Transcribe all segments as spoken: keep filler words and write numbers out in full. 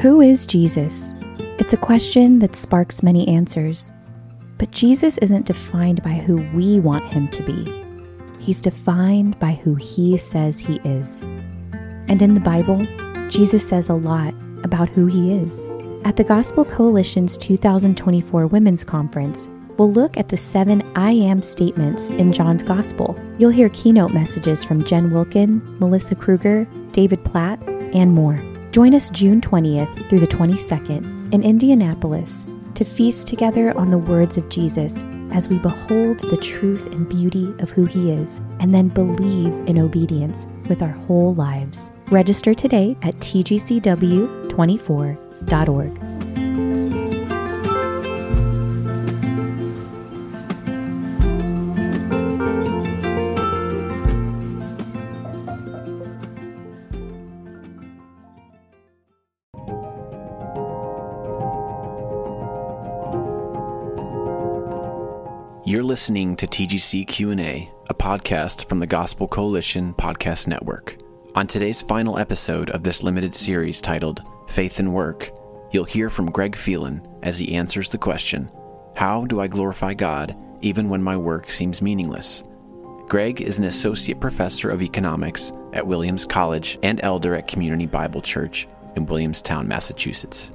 Who is Jesus? It's a question that sparks many answers. But Jesus isn't defined by who we want him to be. He's defined by who he says he is. And in the Bible, Jesus says a lot about who he is. At the Gospel Coalition's two thousand twenty-four Women's Conference, we'll look at the seven I am statements in John's Gospel. You'll hear keynote messages from Jen Wilkin, Melissa Kruger, David Platt, and more. Join us June twentieth through the twenty-second in Indianapolis to feast together on the words of Jesus as we behold the truth and beauty of who he is, and then believe in obedience with our whole lives. Register today at t g c w twenty-four dot org. You're listening to T G C Q and A, a podcast from the Gospel Coalition Podcast Network. On today's final episode of this limited series titled Faith and Work, you'll hear from Greg Phelan as he answers the question, how do I glorify God even when my work seems meaningless? Greg is an associate professor of economics at Williams College and elder at Community Bible Church in Williamstown, Massachusetts.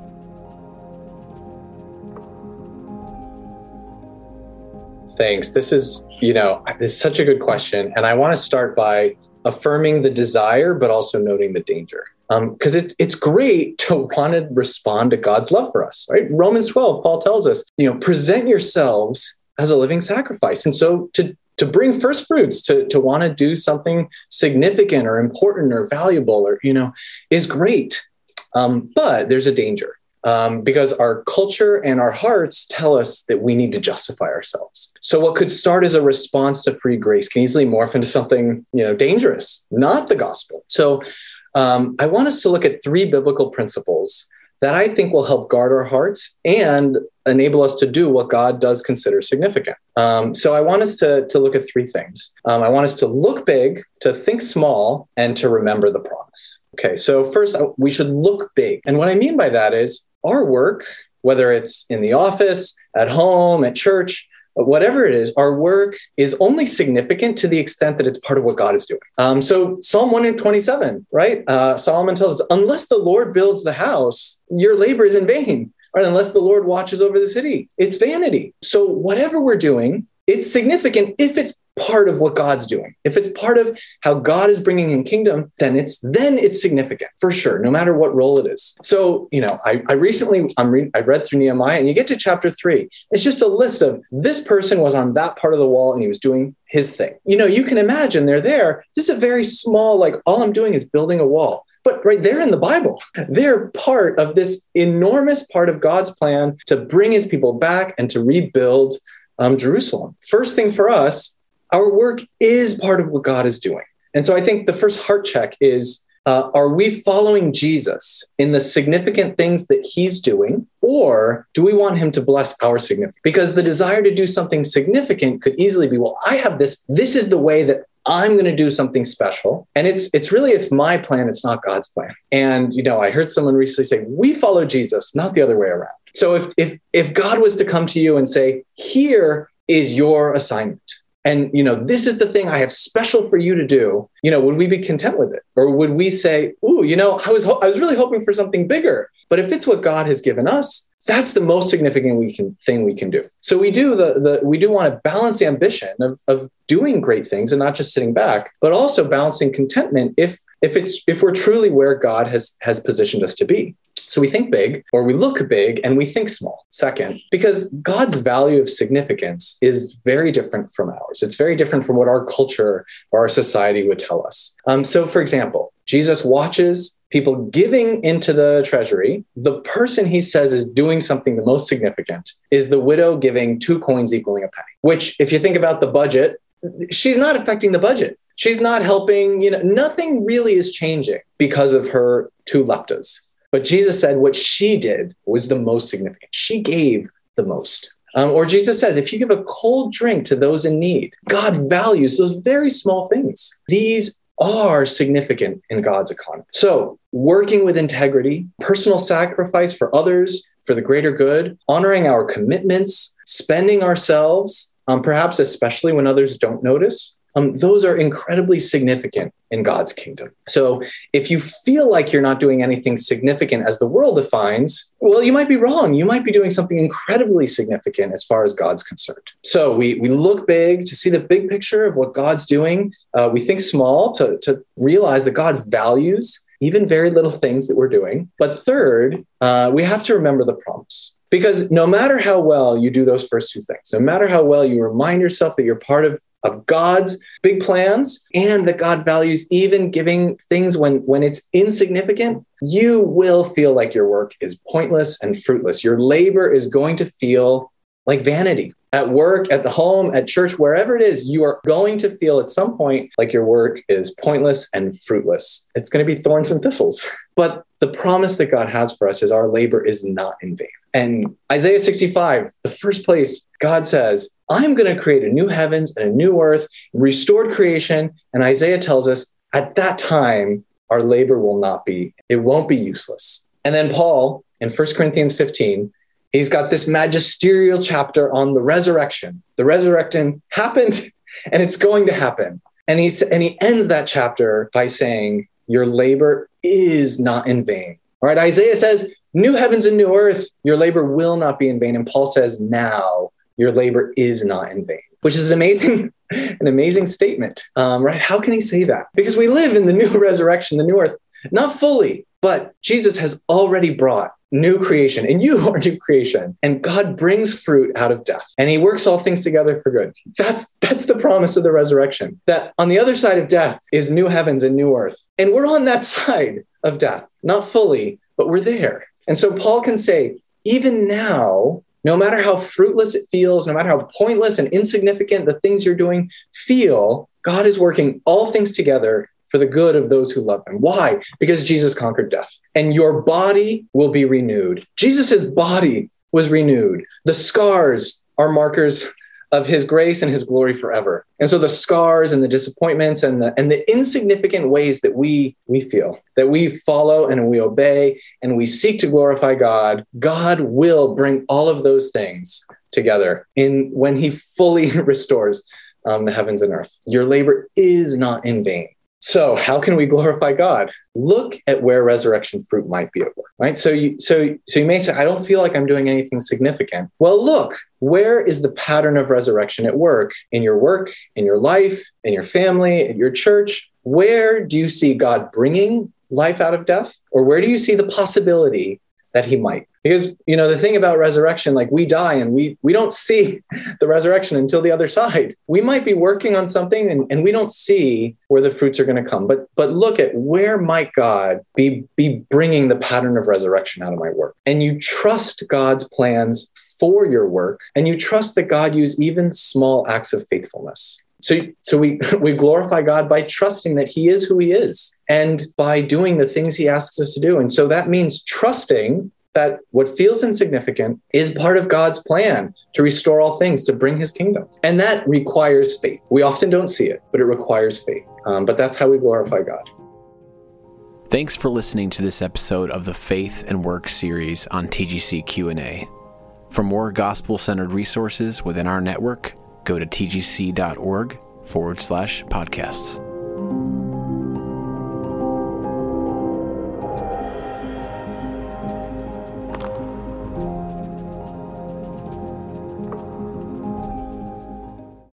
Thanks. This is, you know, this is such a good question. And I want to start by affirming the desire, but also noting the danger. Because um, it, it's great to want to respond to God's love for us, right? Romans twelve, Paul tells us, you know, present yourselves as a living sacrifice. And so to to bring first fruits, to, to want to do something significant or important or valuable or, you know, is great. Um, but there's a danger. Um, because our culture and our hearts tell us that we need to justify ourselves. So what could start as a response to free grace can easily morph into something, you know, dangerous, not the gospel. So um, I want us to look at three biblical principles that I think will help guard our hearts and enable us to do what God does consider significant. Um, so I want us to, to look at three things. Um, I want us to look big, to think small, and to remember the promise. Okay, so first, we should look big. And what I mean by that is our work, whether it's in the office, at home, at church, whatever it is, our work is only significant to the extent that it's part of what God is doing. Um, so Psalm one twenty-seven, right? Uh, Solomon tells us, unless the Lord builds the house, your labor is in vain. Right? Unless the Lord watches over the city, it's vanity. So whatever we're doing, it's significant if it's part of what God's doing. If it's part of how God is bringing in kingdom, then it's then it's significant for sure, no matter what role it is. So, you know, I, I recently I'm re- I read through Nehemiah, and you get to chapter three. It's just a list of this person was on that part of the wall and he was doing his thing. You know, you can imagine they're there. This is a very small, like all I'm doing is building a wall. But right there in the Bible, they're part of this enormous part of God's plan to bring his people back and to rebuild um, Jerusalem. First thing for us, our work is part of what God is doing. And so I think the first heart check is, uh, are we following Jesus in the significant things that he's doing, or do we want him to bless our significance? Because the desire to do something significant could easily be, well, I have this, this is the way that I'm going to do something special. And it's it's really, it's my plan. It's not God's plan. And, you know, I heard someone recently say, we follow Jesus, not the other way around. So if if if God was to come to you and say, here is your assignment, and, you know, this is the thing I have special for you to do, you know, would we be content with it? Or would we say, ooh, you know, I was ho- I was really hoping for something bigger. But if it's what God has given us, that's the most significant we can thing we can do. So we do the the we do want to balance ambition of of doing great things and not just sitting back, but also balancing contentment if if it's if we're truly where God has has positioned us to be. So we think big, or we look big, and we think small. Second, because God's value of significance is very different from ours. It's very different from what our culture or our society would tell us. Um, so, for example, Jesus watches people giving into the treasury. The person he says is doing something the most significant is the widow giving two coins equaling a penny, which, if you think about the budget, she's not affecting the budget. She's not helping, you know, nothing really is changing because of her two leptas. But Jesus said what she did was the most significant. She gave the most. Um, or Jesus says, if you give a cold drink to those in need, God values those very small things. These are significant in God's economy. So working with integrity, personal sacrifice for others, for the greater good, honoring our commitments, spending ourselves, um, perhaps especially when others don't notice, um, those are incredibly significant in God's kingdom. So if you feel like you're not doing anything significant as the world defines, well, you might be wrong. You might be doing something incredibly significant as far as God's concerned. So we we look big to see the big picture of what God's doing. Uh, we think small to, to realize that God values even very little things that we're doing. But third, uh, we have to remember the promise. Because no matter how well you do those first two things, no matter how well you remind yourself that you're part of, of God's big plans and that God values even giving things when, when it's insignificant, you will feel like your work is pointless and fruitless. Your labor is going to feel like vanity. At work, at the home, at church, wherever it is, you are going to feel at some point like your work is pointless and fruitless. It's going to be thorns and thistles. But the promise that God has for us is our labor is not in vain. And Isaiah sixty-five, the first place God says, I'm going to create a new heavens and a new earth, restored creation. And Isaiah tells us at that time, our labor will not be, it won't be useless. And then Paul in First Corinthians fifteen, he's got this magisterial chapter on the resurrection. The resurrection happened and it's going to happen. And, he's, and he ends that chapter by saying, your labor is not in vain. All right, Isaiah says, new heavens and new earth, your labor will not be in vain. And Paul says, now your labor is not in vain, which is an amazing, an amazing statement, um, right? How can he say that? Because we live in the new resurrection, the new earth, not fully, but Jesus has already brought new creation, and you are new creation. And God brings fruit out of death, and he works all things together for good. That's that's the promise of the resurrection, that on the other side of death is new heavens and new earth. And we're on that side of death, not fully, but we're there. And so Paul can say, even now, no matter how fruitless it feels, no matter how pointless and insignificant the things you're doing feel, God is working all things together for the good of those who love him. Why? Because Jesus conquered death, and your body will be renewed. Jesus's body was renewed. The scars are markers of his grace and his glory forever. And so the scars and the disappointments and the and the insignificant ways that we we feel, that we follow and we obey and we seek to glorify God, God will bring all of those things together in when he fully restores um, the heavens and earth. Your labor is not in vain. So how can we glorify God? Look at where resurrection fruit might be at work, right? So you, so, so you may say, I don't feel like I'm doing anything significant. Well, look, where is the pattern of resurrection at work? In your work, in your life, in your family, in your church? Where do you see God bringing life out of death? Or where do you see the possibility that he might? Because, you know, the thing about resurrection, like we die and we we don't see the resurrection until the other side. We might be working on something and, and we don't see where the fruits are going to come. But but look at where might God be, be bringing the pattern of resurrection out of my work. And you trust God's plans for your work, and you trust that God used even small acts of faithfulness. So, so we, we glorify God by trusting that he is who he is and by doing the things he asks us to do. And so that means trusting that what feels insignificant is part of God's plan to restore all things, to bring his kingdom. And that requires faith. We often don't see it, but it requires faith. Um, but that's how we glorify God. Thanks for listening to this episode of the Faith and Work series on T G C Q and A. For more gospel-centered resources within our network, go to tgc.org forward slash podcasts.